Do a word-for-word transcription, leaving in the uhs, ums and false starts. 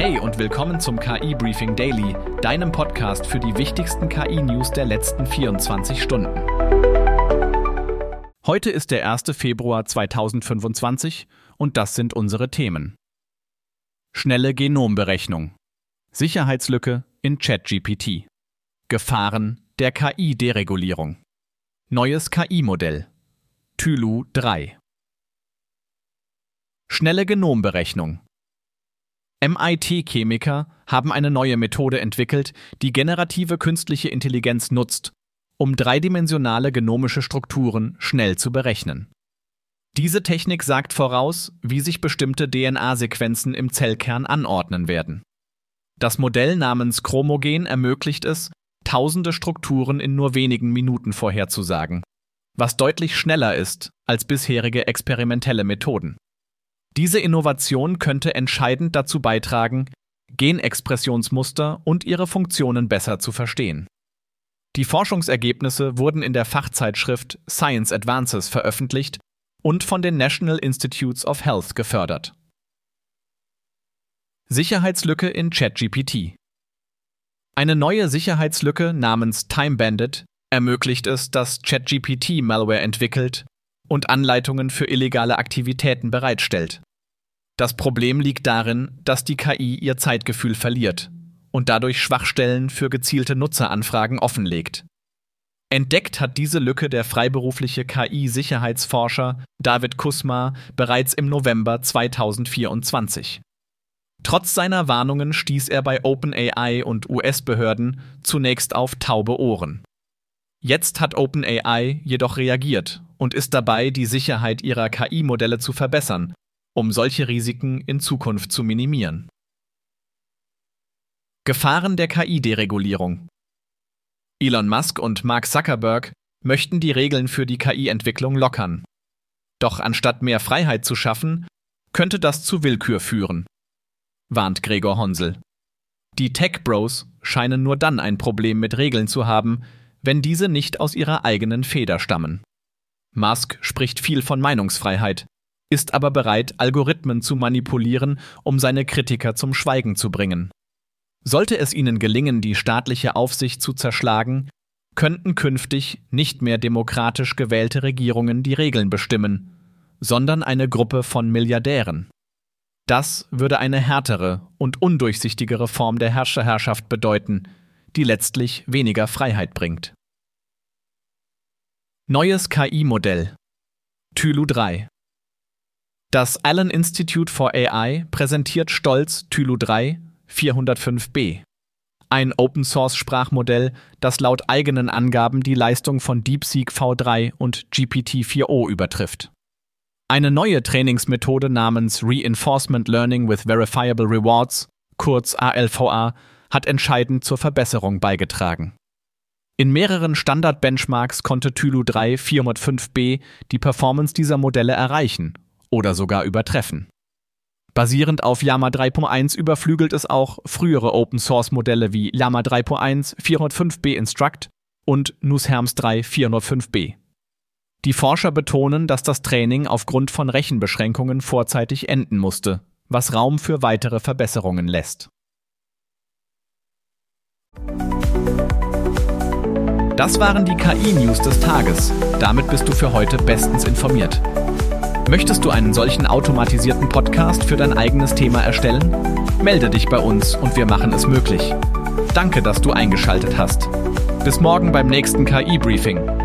Hey und willkommen zum K I-Briefing Daily, deinem Podcast für die wichtigsten K I-News der letzten vierundzwanzig Stunden. Heute ist der erster Februar zweitausendfünfundzwanzig und das sind unsere Themen. Schnelle Genomberechnung. Sicherheitslücke in ChatGPT. Gefahren der K I-Deregulierung. Neues K I-Modell. Tylu drei. Schnelle Genomberechnung. M I T-Chemiker haben eine neue Methode entwickelt, die generative künstliche Intelligenz nutzt, um dreidimensionale genomische Strukturen schnell zu berechnen. Diese Technik sagt voraus, wie sich bestimmte D N A-Sequenzen im Zellkern anordnen werden. Das Modell namens Chromogen ermöglicht es, tausende Strukturen in nur wenigen Minuten vorherzusagen, was deutlich schneller ist als bisherige experimentelle Methoden. Diese Innovation könnte entscheidend dazu beitragen, Genexpressionsmuster und ihre Funktionen besser zu verstehen. Die Forschungsergebnisse wurden in der Fachzeitschrift Science Advances veröffentlicht und von den National Institutes of Health gefördert. Sicherheitslücke in ChatGPT. Eine neue Sicherheitslücke namens Time Bandit ermöglicht es, dass ChatGPT Malware entwickelt und Anleitungen für illegale Aktivitäten bereitstellt. Das Problem liegt darin, dass die K I ihr Zeitgefühl verliert und dadurch Schwachstellen für gezielte Nutzeranfragen offenlegt. Entdeckt hat diese Lücke der freiberufliche K I-Sicherheitsforscher David Kusma bereits im November zweitausendvierundzwanzig. Trotz seiner Warnungen stieß er bei OpenAI und U S-Behörden zunächst auf taube Ohren. Jetzt hat OpenAI jedoch reagiert und ist dabei, die Sicherheit ihrer K I-Modelle zu verbessern, um solche Risiken in Zukunft zu minimieren. Gefahren der K I-Deregulierung. Elon Musk und Mark Zuckerberg möchten die Regeln für die K I-Entwicklung lockern. Doch anstatt mehr Freiheit zu schaffen, könnte das zu Willkür führen, warnt Gregor Honsel. Die Tech-Bros scheinen nur dann ein Problem mit Regeln zu haben, wenn diese nicht aus ihrer eigenen Feder stammen. Musk spricht viel von Meinungsfreiheit, ist aber bereit, Algorithmen zu manipulieren, um seine Kritiker zum Schweigen zu bringen. Sollte es ihnen gelingen, die staatliche Aufsicht zu zerschlagen, könnten künftig nicht mehr demokratisch gewählte Regierungen die Regeln bestimmen, sondern eine Gruppe von Milliardären. Das würde eine härtere und undurchsichtigere Form der Herrscherherrschaft bedeuten, die letztlich weniger Freiheit bringt. Neues K I-Modell. Tylu drei. Das Allen Institute for A I präsentiert stolz Tylu drei vierhundertfünf b, ein Open-Source-Sprachmodell, das laut eigenen Angaben die Leistung von DeepSeek V drei und G P T vier o übertrifft. Eine neue Trainingsmethode namens Reinforcement Learning with Verifiable Rewards, kurz A L V A, hat entscheidend zur Verbesserung beigetragen. In mehreren Standard-Benchmarks konnte Tylu drei vierhundertfünf b die Performance dieser Modelle erreichen oder sogar übertreffen. Basierend auf Llama drei Punkt eins überflügelt es auch frühere Open-Source-Modelle wie Llama drei Punkt eins vierhundertfünf b Instruct und Nusherms drei vierhundertfünf b. Die Forscher betonen, dass das Training aufgrund von Rechenbeschränkungen vorzeitig enden musste, was Raum für weitere Verbesserungen lässt. Das waren die K I-News des Tages. Damit bist du für heute bestens informiert. Möchtest du einen solchen automatisierten Podcast für dein eigenes Thema erstellen? Melde dich bei uns und wir machen es möglich. Danke, dass du eingeschaltet hast. Bis morgen beim nächsten K I-Briefing.